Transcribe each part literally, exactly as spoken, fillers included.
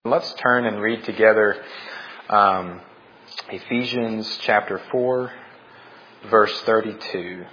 Let's turn and read together um, Ephesians chapter four, verse thirty-two.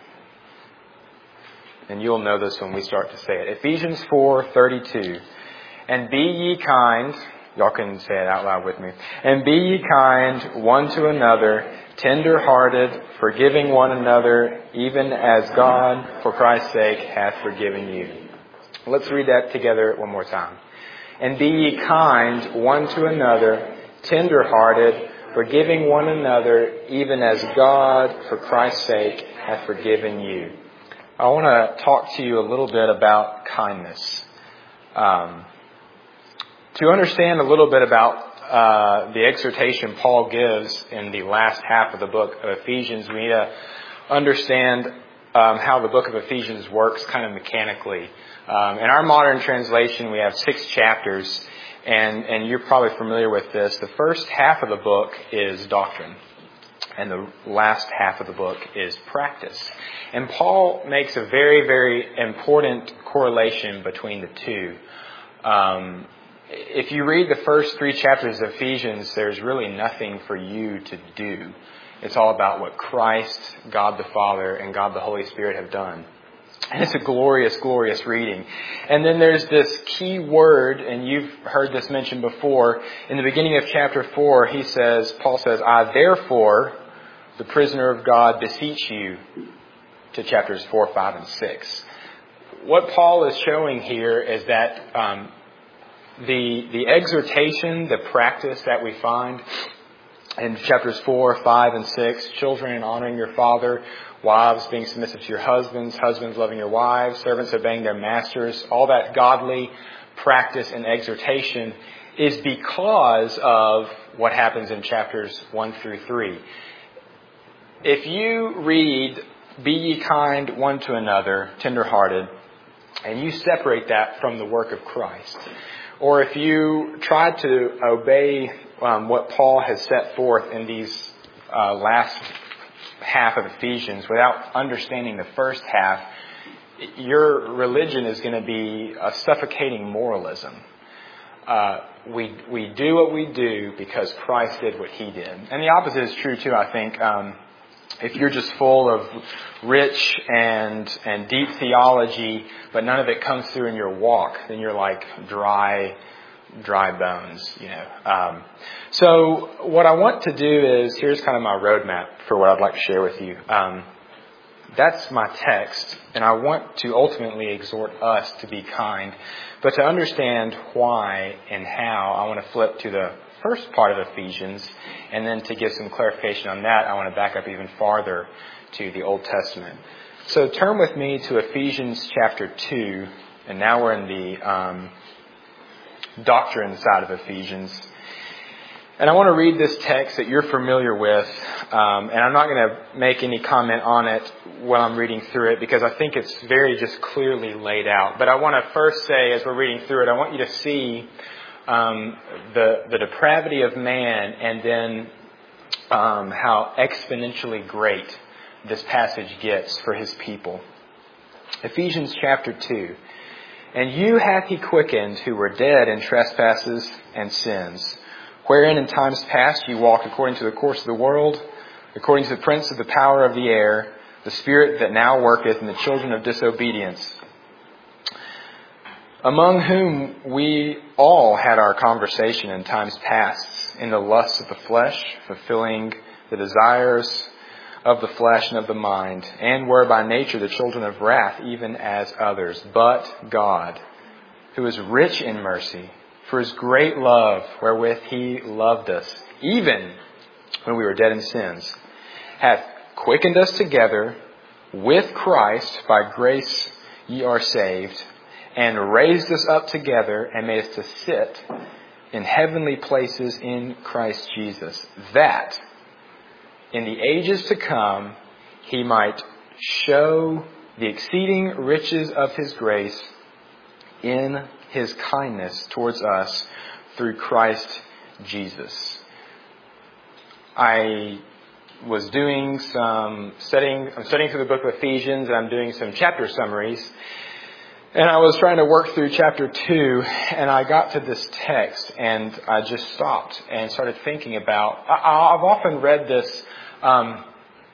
And you'll know this when we start to say it. Ephesians four, thirty-two. And be ye kind, y'all can say it out loud with me. And be ye kind one to another, tender-hearted, forgiving one another, even as God, for Christ's sake, hath forgiven you. Let's read that together one more time. And be ye kind one to another, tender-hearted, forgiving one another, even as God, for Christ's sake, hath forgiven you. I want to talk to you a little bit about kindness. Um, to understand a little bit about uh, the exhortation Paul gives in the last half of the book of Ephesians, we need to understand um, how the book of Ephesians works kind of mechanically. Um, in our modern translation, we have six chapters, and, and you're probably familiar with this. The first half of the book is doctrine, and the last half of the book is practice. And Paul makes a very, very important correlation between the two. Um, if you read the first three chapters of Ephesians, there's really nothing for you to do. It's all about what Christ, God the Father, and God the Holy Spirit have done. And it's a glorious, glorious reading. And then there's this key word, and you've heard this mentioned before. In the beginning of chapter four, he says, Paul says, I therefore, the prisoner of God, beseech you, to chapters four, five, and six. What Paul is showing here is that um, the the exhortation, the practice that we find in chapters four, five, and six, children honoring your father, wives being submissive to your husbands, husbands loving your wives, servants obeying their masters, all that godly practice and exhortation is because of what happens in chapters one through three. If you read, be ye kind one to another, tenderhearted, and you separate that from the work of Christ, or if you try to obey um, what Paul has set forth in these uh, last half of Ephesians without understanding the first half, your religion is going to be a suffocating moralism. Uh, we we do what we do because Christ did what He did. And the opposite is true too, I think. Um, if you're just full of rich and and deep theology, but none of it comes through in your walk, then you're like dry dry bones, you know. Um, so what I want to do is, here's kind of my roadmap for what I'd like to share with you. Um, that's my text, and I want to ultimately exhort us to be kind. But to understand why and how, I want to flip to the first part of Ephesians, and then to give some clarification on that, I want to back up even farther to the Old Testament. So turn with me to Ephesians chapter two, and now we're in the um, doctrine side of Ephesians. And I want to read this text that you're familiar with, um, and I'm not going to make any comment on it while I'm reading through it because I think it's very just clearly laid out. But I want to first say, as we're reading through it, I want you to see um, the the depravity of man, and then um, how exponentially great this passage gets for His people. Ephesians chapter two. And you hath He quickened who were dead in trespasses and sins, wherein in times past you walked according to the course of the world, according to the prince of the power of the air, the spirit that now worketh in the children of disobedience, among whom we all had our conversation in times past, in the lusts of the flesh, fulfilling the desires of the flesh and of the mind, and were by nature the children of wrath, even as others. But God, who is rich in mercy, for His great love wherewith He loved us, even when we were dead in sins, hath quickened us together with Christ. By grace ye are saved, and raised us up together, and made us to sit in heavenly places in Christ Jesus, that in the ages to come He might show the exceeding riches of His grace in His kindness towards us through Christ Jesus. I was doing some studying, I'm studying through the book of Ephesians, and I'm doing some chapter summaries. And I was trying to work through chapter two, and I got to this text, and I just stopped and started thinking about, I, I've often read this, um,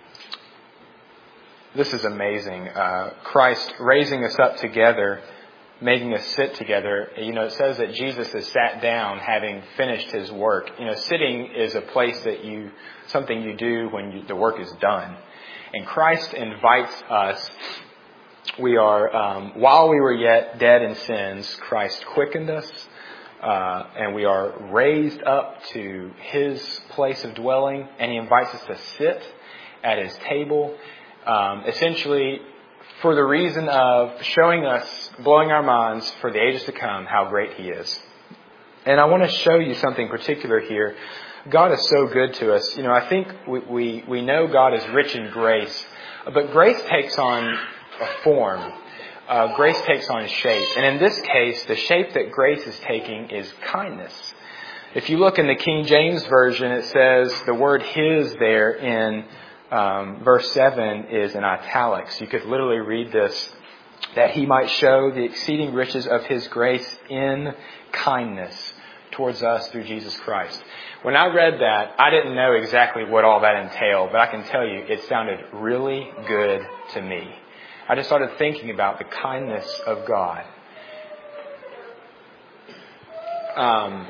this is amazing, uh, Christ raising us up together, making us sit together. You know, it says that Jesus has sat down having finished his work. You know, sitting is a place that you, something you do when you, the work is done. And Christ invites us. We are, um, while we were yet dead in sins, Christ quickened us, uh, and we are raised up to his place of dwelling, and he invites us to sit at his table, um, essentially for the reason of showing us, blowing our minds for the ages to come, how great he is. And I want to show you something particular here. God is so good to us. You know, I think we, we, we know God is rich in grace, but grace takes on a form. Uh, grace takes on shape. And in this case, the shape that grace is taking is kindness. If you look in the King James Version, it says the word his there in um, verse seven is in italics. You could literally read this, that he might show the exceeding riches of his grace in kindness towards us through Jesus Christ. When I read that, I didn't know exactly what all that entailed, but I can tell you it sounded really good to me. I just started thinking about the kindness of God. Um,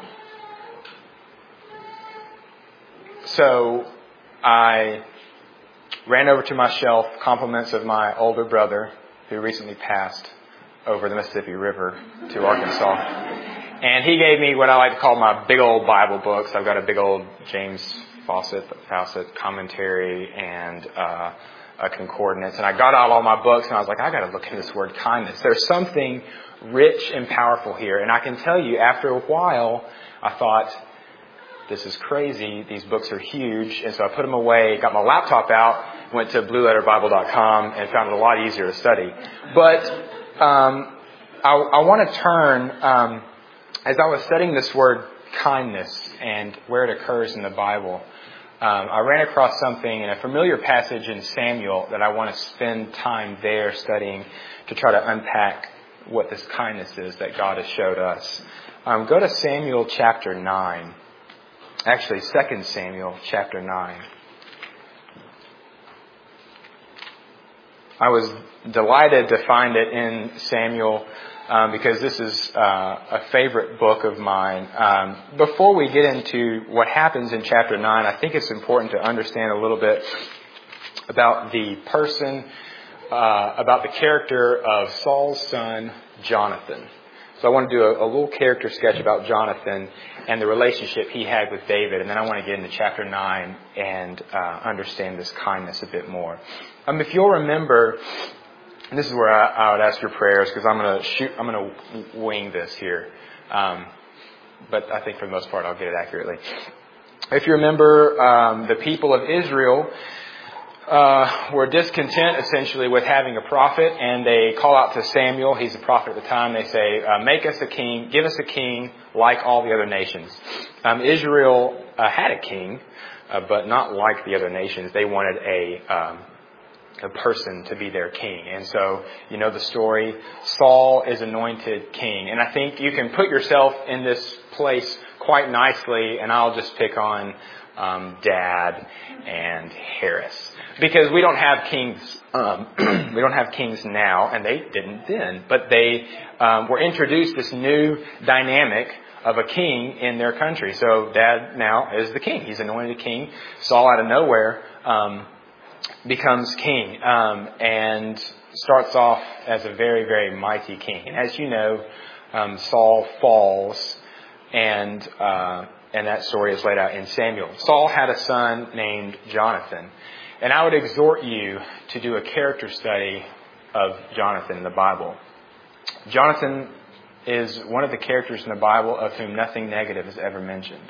so I ran over to my shelf compliments of my older brother who recently passed over the Mississippi River to Arkansas. And he gave me what I like to call my big old Bible books. I've got a big old James Fawcett, Fawcett commentary and uh a concordance, and I got out all my books, and I was like, I got to look at this word kindness. There's something rich and powerful here, and I can tell you, after a while, I thought, this is crazy. These books are huge, and so I put them away, got my laptop out, went to blue letter bible dot com, and found it a lot easier to study. But um, I, I want to turn, um, as I was studying this word kindness and where it occurs in the Bible. Um, I ran across something in a familiar passage in Samuel that I want to spend time there studying to try to unpack what this kindness is that God has showed us. Um, go to Samuel chapter nine. Actually, Second Samuel chapter nine. I was delighted to find it in Samuel um, because this is uh, a favorite book of mine. Um, before we get into what happens in chapter nine, I think it's important to understand a little bit about the person, uh, about the character of Saul's son, Jonathan. So I want to do a, a little character sketch about Jonathan and the relationship he had with David. And then I want to get into chapter nine and uh, understand this kindness a bit more. Um, if you'll remember, and this is where I, I would ask your prayers because I'm going to shoot, I'm going to wing this here. Um, but I think for the most part I'll get it accurately. If you remember, um, the people of Israel Uh, were discontent essentially with having a prophet, and they call out to Samuel. He's a prophet at the time. They say, uh, make us a king, give us a king like all the other nations. Um, Israel uh, had a king, uh, but not like the other nations. They wanted a, um, a person to be their king. And so, you know the story. Saul is anointed king. And I think you can put yourself in this place quite nicely, and I'll just pick on um, Dad and Harris. Because we don't have kings, um, we don't have kings now, and they didn't then. But they um, were introduced this new dynamic of a king in their country. So Dad now is the king. He's anointed king. Saul out of nowhere um, becomes king um, and starts off as a very, very mighty king. And as you know, um, Saul falls, and uh, and that story is laid out in Samuel. Saul had a son named Jonathan. And I would exhort you to do a character study of Jonathan in the Bible. Jonathan is one of the characters in the Bible of whom nothing negative is ever mentioned.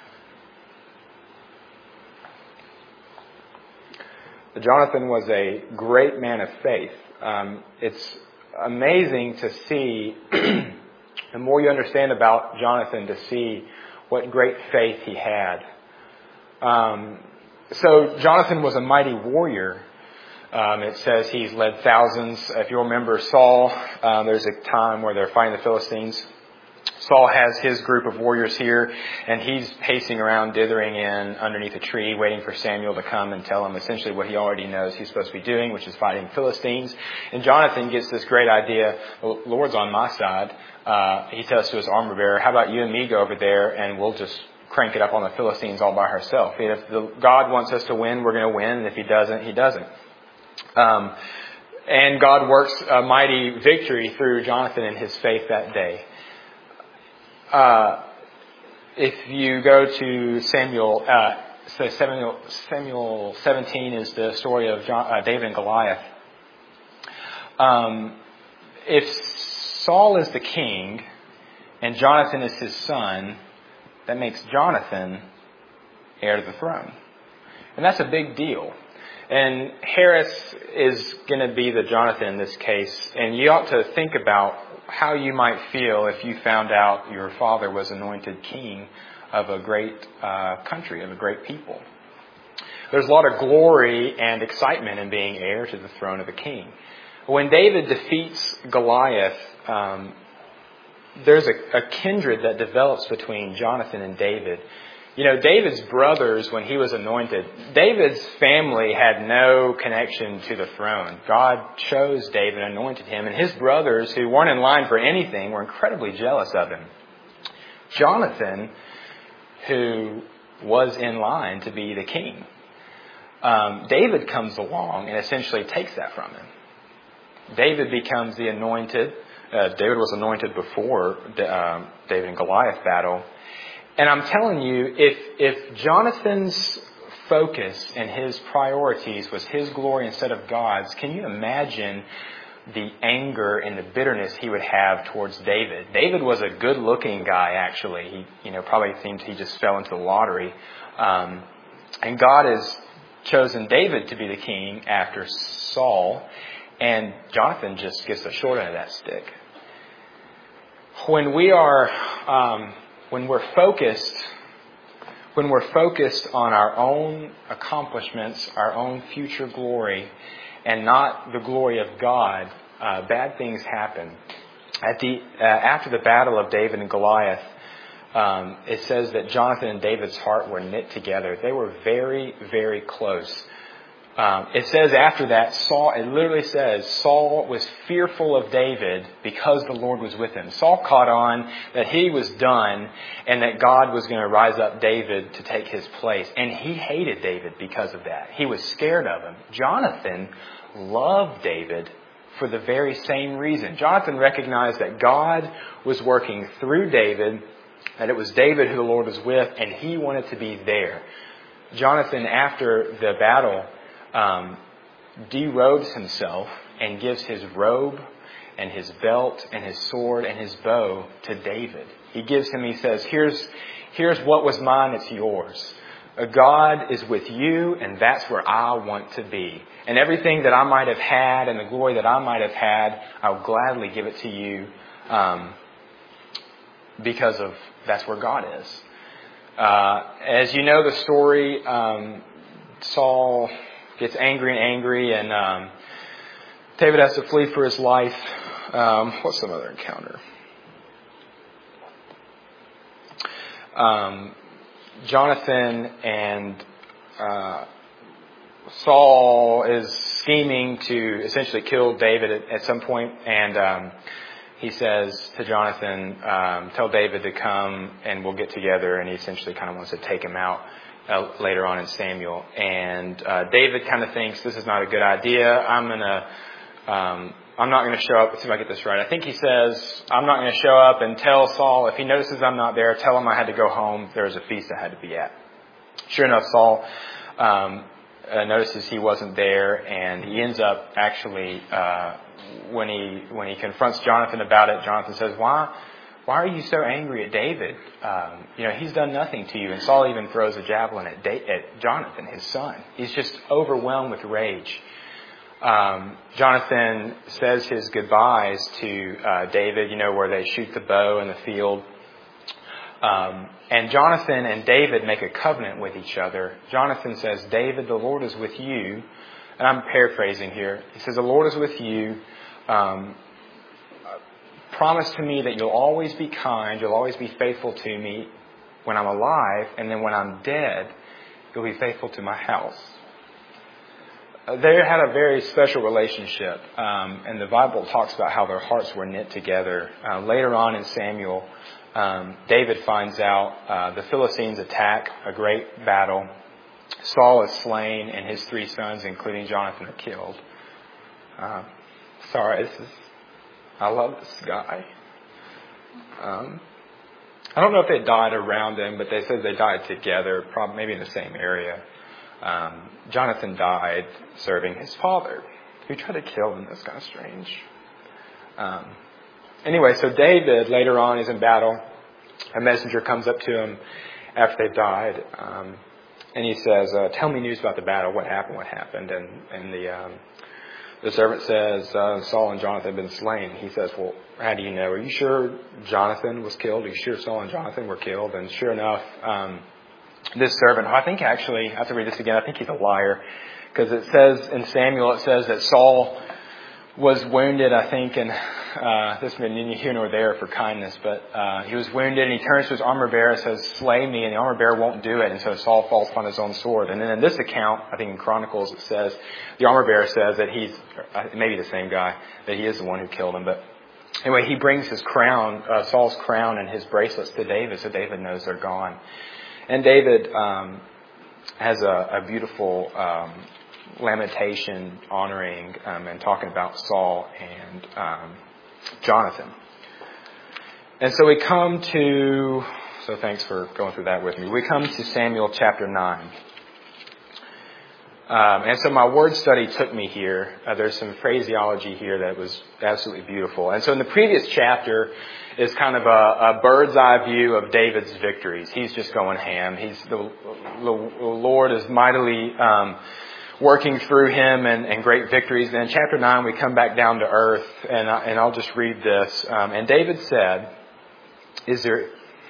Jonathan was a great man of faith. Um, it's amazing to see, the more you understand about Jonathan, to see what great faith he had. Um, So Jonathan was a mighty warrior, Um, it says he's led thousands. If you remember Saul, um, there's a time where they're fighting the Philistines. Saul has his group of warriors here, and he's pacing around, dithering in underneath a tree, waiting for Samuel to come and tell him essentially what he already knows he's supposed to be doing, which is fighting Philistines. And Jonathan gets this great idea, the Lord's on my side. Uh, he says to his armor bearer, how about you and me go over there, and we'll just crank it up on the Philistines all by ourselves. If the, God wants us to win, we're going to win, and if he doesn't, he doesn't. Um, and God works a mighty victory through Jonathan and his faith that day. Uh, if you go to Samuel, uh, so Samuel, Samuel seventeen is the story of John, uh, David and Goliath. Um, if Saul is the king and Jonathan is his son, that makes Jonathan heir to the throne. And that's a big deal. And Harris is going to be the Jonathan in this case. And you ought to think about how you might feel if you found out your father was anointed king of a great uh, country, of a great people. There's a lot of glory and excitement in being heir to the throne of a king. When David defeats Goliath, um, there's a, a kindred that develops between Jonathan and David. You know, David's brothers, when he was anointed, David's family had no connection to the throne. God chose David and anointed him, and his brothers, who weren't in line for anything, were incredibly jealous of him. Jonathan, who was in line to be the king, um, David comes along and essentially takes that from him. David becomes the anointed. Uh, David was anointed before the uh, David and Goliath battle. And I'm telling you, if if Jonathan's focus and his priorities was his glory instead of God's, can you imagine the anger and the bitterness he would have towards David? David was a good-looking guy, actually. He, you know, probably thinks he just fell into the lottery. Um, and God has chosen David to be the king after Saul, and Jonathan just gets the short end of that stick. When we are... Um, When we're focused, when we're focused on our own accomplishments, our own future glory, and not the glory of God, uh, bad things happen. At the uh, after the battle of David and Goliath, um, it says that Jonathan and David's heart were knit together. They were very, very close. Um, it says after that, Saul, it literally says, Saul was fearful of David because the Lord was with him. Saul caught on that he was done and that God was going to rise up David to take his place. And he hated David because of that. He was scared of him. Jonathan loved David for the very same reason. Jonathan recognized that God was working through David, that it was David who the Lord was with, and he wanted to be there. Jonathan, after the battle, Um, derobes himself and gives his robe and his belt and his sword and his bow to David. He gives him, he says, here's, here's what was mine, it's yours. God is with you, and that's where I want to be. And everything that I might have had and the glory that I might have had, I'll gladly give it to you um, because of that's where God is. Uh, as you know the story, um, Saul gets angry and angry, and um, David has to flee for his life. Um, what's some other encounter? Um, Jonathan and uh, Saul is scheming to essentially kill David at, at some point, and um, he says to Jonathan, um, tell David to come and we'll get together, and he essentially kind of wants to take him out. Uh, later on in Samuel, and uh, David kind of thinks this is not a good idea. I'm gonna, um, I'm not gonna show up. Let's see if I get this right. I think he says, I'm not gonna show up and tell Saul if he notices I'm not there. Tell him I had to go home. There was a feast I had to be at. Sure enough, Saul um, uh, notices he wasn't there, and he ends up actually uh, when he when he confronts Jonathan about it. Jonathan says, "Why?" Why are you so angry at David? Um, you know, he's done nothing to you. And Saul even throws a javelin at, da- at Jonathan, his son. He's just overwhelmed with rage. Um, Jonathan says his goodbyes to uh, David, you know, where they shoot the bow in the field. Um, and Jonathan and David make a covenant with each other. Jonathan says, David, the Lord is with you and I'm paraphrasing here. He says, the Lord is with you. Um, promise to me that you'll always be kind. You'll always be faithful to me when I'm alive. And then when I'm dead, you'll be faithful to my house. They had a very special relationship. Um, and the Bible talks about how their hearts were knit together. Uh, later on in Samuel, um, David finds out uh, the Philistines attack a great battle. Saul is slain and his three sons, including Jonathan, are killed. Uh, sorry, this is, I love this guy. Um, I don't know if they died around him, but they said they died together, probably maybe in the same area. Um, Jonathan died serving his father, who tried to kill him. That's kind of strange. Um, anyway, so David, later on, is in battle. A messenger comes up to him after they've died, um, and he says, uh, tell me news about the battle. What happened? What happened? And, and the um, the servant says, uh, Saul and Jonathan have been slain. He says, well, how do you know? Are you sure Jonathan was killed? Are you sure Saul and Jonathan were killed? And sure enough, um, this servant, I think actually, I have to read this again, I think he's a liar. Because it says in Samuel, it says that Saul was wounded, I think, and uh, this is neither here nor there for kindness, but uh, he was wounded and he turns to his armor bearer and says, slay me, and the armor bearer won't do it. And so Saul falls upon his own sword. And then in this account, I think in Chronicles, it says, the armor bearer says that he's, maybe the same guy, that he is the one who killed him. But anyway, he brings his crown, uh, Saul's crown and his bracelets to David, so David knows they're gone. And David um, has a, a beautiful um, lamentation honoring um, and talking about Saul and um, Jonathan. And so we come to, so thanks for going through that with me. We come to Samuel chapter nine. Um, and so my word study took me here. Uh, there's some phraseology here that was absolutely beautiful. And so in the previous chapter is kind of a, a bird's eye view of David's victories. He's just going ham. He's the, the Lord is mightily um, working through him and, and great victories. Then in chapter nine, we come back down to earth, and, I, and I'll just read this. Um, and David said, "Is there?"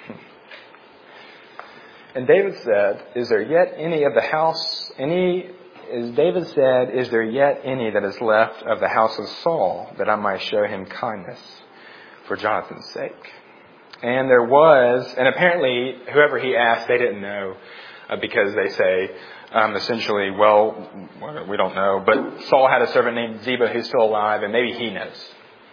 And David said, "Is there yet any of the house any?" As David said, "Is there yet any that is left of the house of Saul, that I might show him kindness for Jonathan's sake?" And there was, and apparently whoever he asked, they didn't know, uh, because they say, um, essentially, well, we don't know. But Saul had a servant named Ziba who's still alive, and maybe he knows.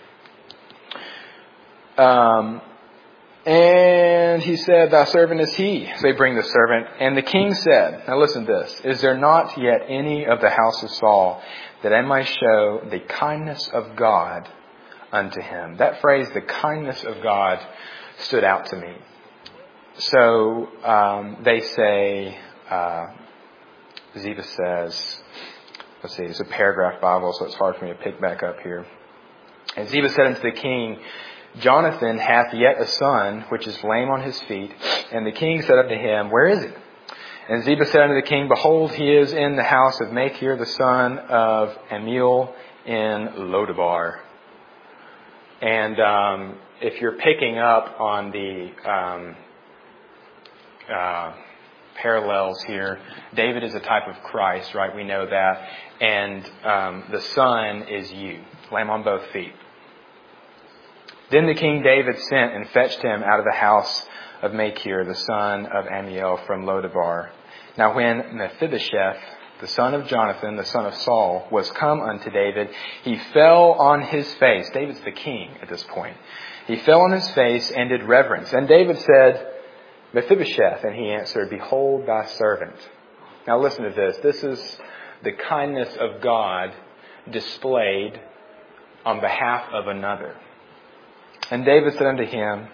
Um, and he said, "Thy servant is he." So they bring the servant. And the king said, now listen to this, "Is there not yet any of the house of Saul, that I might show the kindness of God unto him?" That phrase, the kindness of God, stood out to me. So um, they say, uh, Ziba says, let's see, it's a paragraph Bible, so it's hard for me to pick back up here. And Ziba said unto the king, "Jonathan hath yet a son, which is lame on his feet." And the king said unto him, "Where is he?" And Ziba said unto the king, "Behold, he is in the house of Machir, the son of Amiel, in Lodabar." And um, if you're picking up on the um, uh, parallels here, David is a type of Christ, right? We know that. And um, the son is you, lame on both feet. Then the king David sent and fetched him out of the house of Machir, the son of Amiel, from Lodabar. Now when Mephibosheth, the son of Jonathan, the son of Saul, was come unto David, he fell on his face. David's the king at this point. He fell on his face and did reverence. And David said, "Mephibosheth," and he answered, "Behold thy servant." Now listen to this. This is the kindness of God displayed on behalf of another. And David said unto him,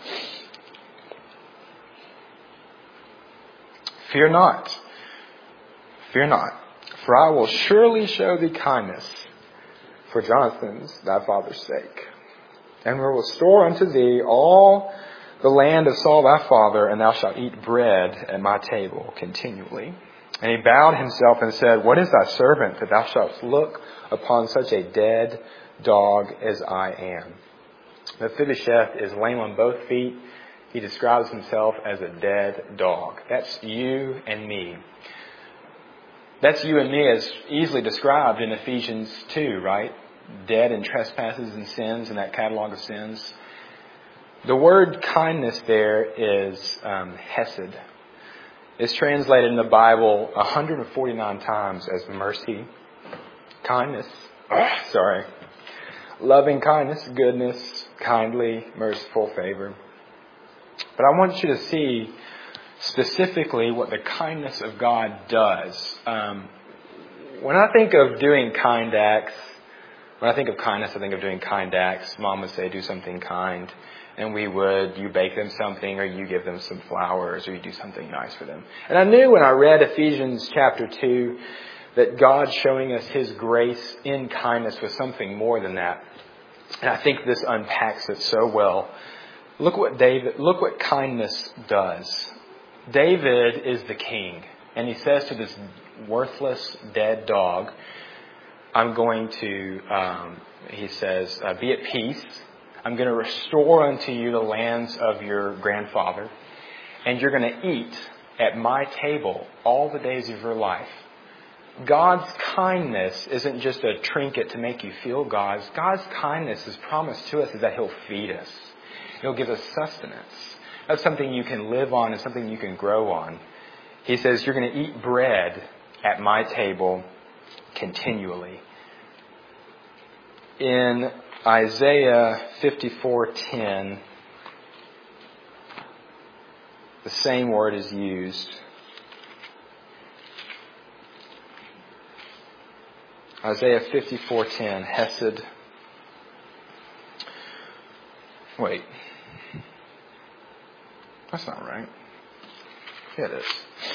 "Fear not, fear not, for I will surely show thee kindness for Jonathan's thy father's sake, and will restore unto thee all the land of Saul thy father, and thou shalt eat bread at my table continually." And he bowed himself and said, "What is thy servant, that thou shalt look upon such a dead dog as I am?" Mephibosheth is lame on both feet. He describes himself as a dead dog. That's you and me. That's you and me as easily described in Ephesians two, right? Dead in trespasses and sins in that catalog of sins. The word kindness there is um, hesed. It's translated in the Bible one hundred forty-nine times as mercy, kindness, oh, sorry, loving kindness, goodness, kindly, merciful, favor. But I want you to see specifically what the kindness of God does. Um, when I think of doing kind acts, when I think of kindness, I think of doing kind acts. Mom would say, do something kind. And we would, you bake them something, or you give them some flowers, or you do something nice for them. And I knew when I read Ephesians chapter two that God showing us His grace in kindness was something more than that. And I think this unpacks it so well. Look what David, look what kindness does. David is the king, and he says to this worthless, dead dog, I'm going to, um, he says, uh, be at peace. I'm going to restore unto you the lands of your grandfather, and you're going to eat at my table all the days of your life. God's kindness isn't just a trinket to make you feel God's. God's kindness, His promise to us, is that He'll feed us. He'll give us sustenance. That's something you can live on and something you can grow on. He says, you're going to eat bread at my table continually. In Isaiah fifty-four ten, the same word is used. Isaiah fifty-four ten, Hesed. Wait. That's not right. Yeah, it is.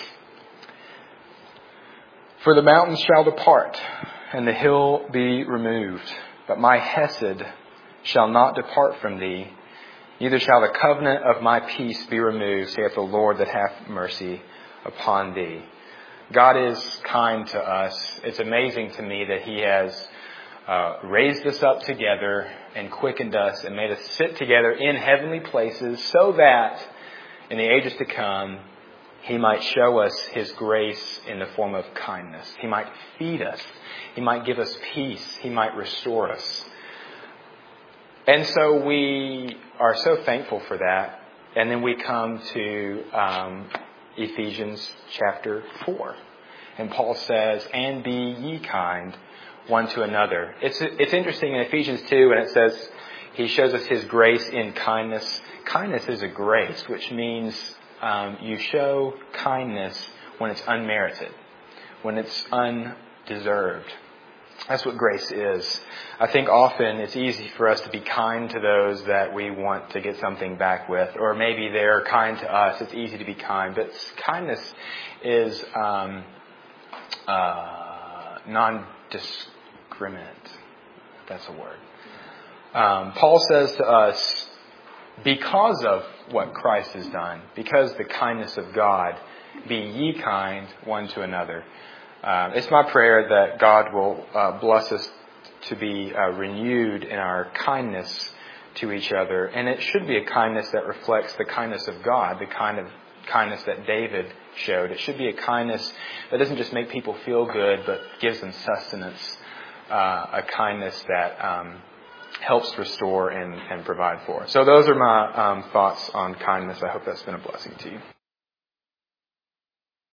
For the mountains shall depart, and the hill be removed. But my Hesed shall not depart from thee, neither shall the covenant of my peace be removed, saith the Lord that hath mercy upon thee. God is kind to us. It's amazing to me that He has uh, raised us up together and quickened us and made us sit together in heavenly places so that in the ages to come, He might show us His grace in the form of kindness. He might feed us. He might give us peace. He might restore us. And so we are so thankful for that. And then we come to um, Ephesians chapter four. And Paul says, and be ye kind one to another. It's it's interesting in Ephesians two, and it says He shows us His grace in kindness. Kindness is a grace, which means um, you show kindness when it's unmerited, when it's undeserved. That's what grace is. I think often it's easy for us to be kind to those that we want to get something back with, or maybe they're kind to us. It's easy to be kind, but kindness is um, uh, non-discriminate. That's a word. Um, Paul says to us, because of what Christ has done, because the kindness of God, be ye kind one to another. Uh, it's my prayer that God will uh, bless us to be uh, renewed in our kindness to each other. And it should be a kindness that reflects the kindness of God, the kind of kindness that David showed. It should be a kindness that doesn't just make people feel good, but gives them sustenance, uh, a kindness that um, helps restore and, and provide for. So those are my um, thoughts on kindness. I hope that's been a blessing to you.